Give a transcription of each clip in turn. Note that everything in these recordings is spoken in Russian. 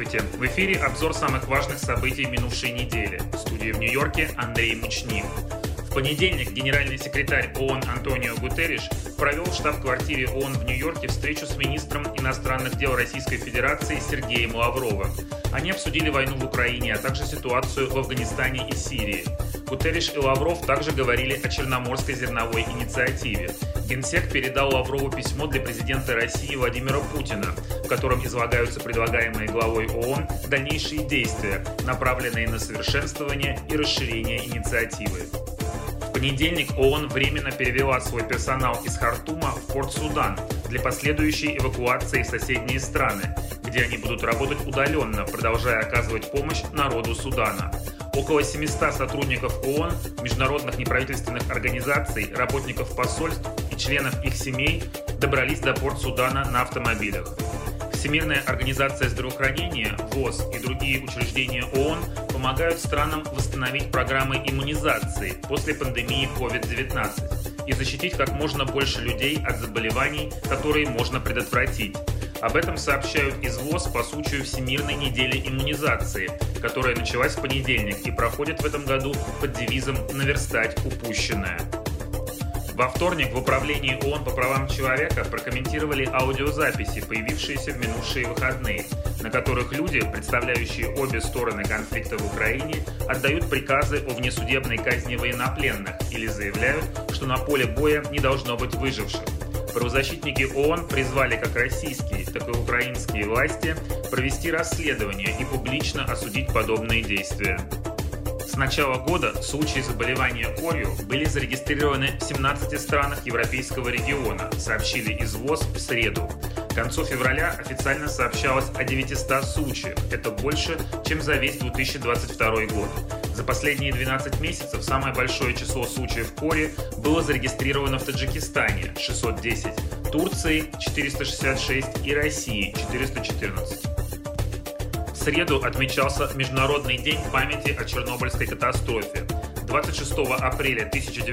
Здравствуйте! В эфире обзор самых важных событий минувшей недели. В студии в Нью-Йорке Андрей Мучнив. В понедельник генеральный секретарь ООН Антонио Гутерриш провел в штаб-квартире ООН в Нью-Йорке встречу с министром иностранных дел Российской Федерации Сергеем Лавровым. Они обсудили войну в Украине, а также ситуацию в Афганистане и Сирии. Гутерриш и Лавров также говорили о Черноморской зерновой инициативе. Генсек передал Лаврову письмо для президента России Владимира Путина, в котором излагаются предлагаемые главой ООН дальнейшие действия, направленные на совершенствование и расширение инициативы. В понедельник ООН временно перевела свой персонал из Хартума в Порт-Судан для последующей эвакуации в соседние страны, где они будут работать удаленно, продолжая оказывать помощь народу Судана. Около 700 сотрудников ООН, международных неправительственных организаций, работников посольств и членов их семей добрались до Порт-Судана на автомобилях. Всемирная организация здравоохранения, ВОЗ и другие учреждения ООН помогают странам восстановить программы иммунизации после пандемии COVID-19 и защитить как можно больше людей от заболеваний, которые можно предотвратить. Об этом сообщают из ВОЗ по случаю Всемирной недели иммунизации, которая началась в понедельник и проходит в этом году под девизом «Наверстать упущенное». Во вторник в Управлении ООН по правам человека прокомментировали аудиозаписи, появившиеся в минувшие выходные, на которых люди, представляющие обе стороны конфликта в Украине, отдают приказы о внесудебной казни военнопленных или заявляют, что на поле боя не должно быть выживших. Правозащитники ООН призвали как российские, так и украинские власти провести расследование и публично осудить подобные действия. С начала года случаи заболевания корью были зарегистрированы в 17 странах Европейского региона, сообщили из ВОЗ в среду. К концу февраля официально сообщалось о 900 случаях. Это больше, чем за весь 2022 год. За последние 12 месяцев самое большое число случаев кори было зарегистрировано в Таджикистане – 610, Турции – 466 и России – 414. В среду отмечался Международный день памяти о Чернобыльской катастрофе. 26 апреля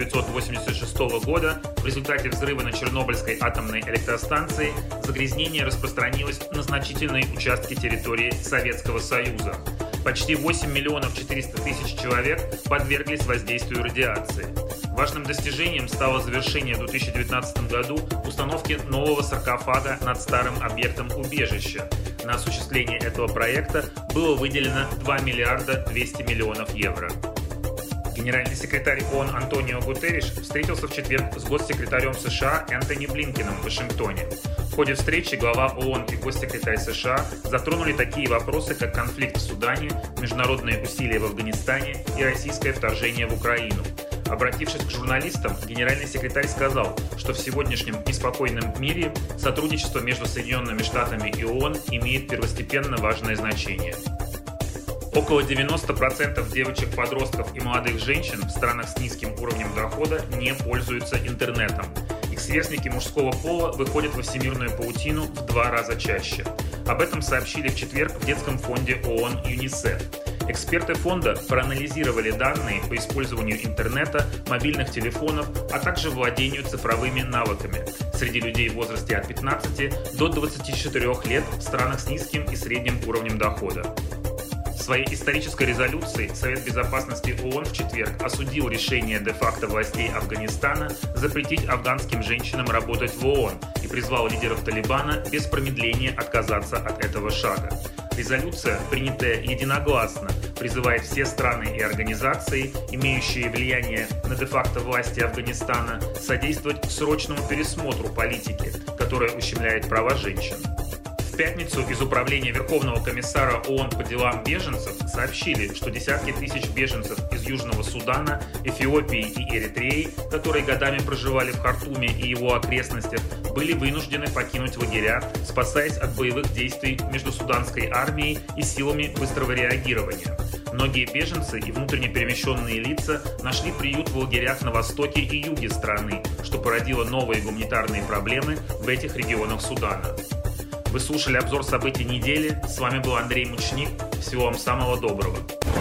1986 года в результате взрыва на Чернобыльской атомной электростанции загрязнение распространилось на значительные участки территории Советского Союза. Почти 8 миллионов 400 тысяч человек подверглись воздействию радиации. Важным достижением стало завершение в 2019 году установки нового саркофага над старым объектом убежища. На осуществление этого проекта было выделено 2 миллиарда 200 миллионов евро. Генеральный секретарь ООН Антонио Гутерриш встретился в четверг с госсекретарем США Энтони Блинкеном в Вашингтоне. В ходе встречи глава ООН и госсекретарь США затронули такие вопросы, как конфликт в Судане, международные усилия в Афганистане и российское вторжение в Украину. Обратившись к журналистам, генеральный секретарь сказал, что в сегодняшнем неспокойном мире сотрудничество между Соединенными Штатами и ООН имеет первостепенно важное значение. Около 90% девочек-подростков и молодых женщин в странах с низким уровнем дохода не пользуются интернетом. Их сверстники мужского пола выходят во всемирную паутину в 2 раза чаще. Об этом сообщили в четверг в детском фонде ООН ЮНИСЕФ. Эксперты фонда проанализировали данные по использованию интернета, мобильных телефонов, а также владению цифровыми навыками среди людей в возрасте от 15 до 24 лет в странах с низким и средним уровнем дохода. В своей исторической резолюции Совет Безопасности ООН в четверг осудил решение де-факто властей Афганистана запретить афганским женщинам работать в ООН и призвал лидеров Талибана без промедления отказаться от этого шага. Резолюция, принятая единогласно, призывает все страны и организации, имеющие влияние на де-факто власти Афганистана, содействовать срочному пересмотру политики, которая ущемляет права женщин. В пятницу из Управления Верховного комиссара ООН по делам беженцев сообщили, что десятки тысяч беженцев из Южного Судана, Эфиопии и Эритреи, которые годами проживали в Хартуме и его окрестностях, были вынуждены покинуть лагеря, спасаясь от боевых действий между суданской армией и силами быстрого реагирования. Многие беженцы и внутренне перемещенные лица нашли приют в лагерях на востоке и юге страны, что породило новые гуманитарные проблемы в этих регионах Судана. Вы слушали обзор событий недели. С вами был Андрей Мучнив. Всего вам самого доброго.